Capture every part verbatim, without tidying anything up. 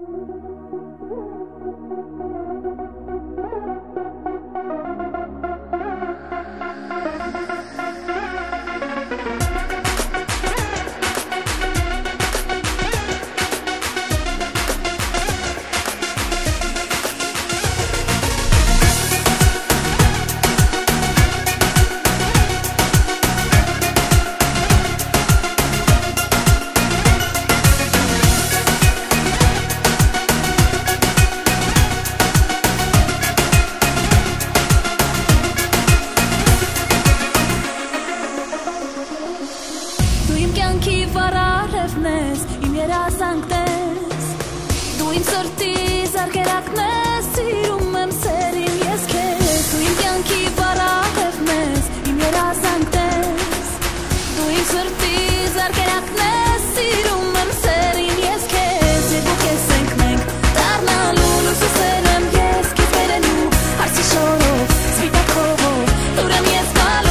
Իմ երազանքնես Դու իմ սրտի զարկերակնես Սիրում եմ սերին ես քեզ Դու իմ կյանքի վարահևն ես Իմ երազանքնես Դու իմ սրտի զարկերակնես Սիրում եմ սերին ես քեզ Երբեք ես ենք մենք Դառնալու լուսուսել եմ ես Քեզ վերելու հարսի շորով Սպիտակ հողով Դուր եմ ես գալու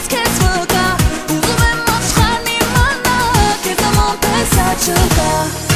Sugar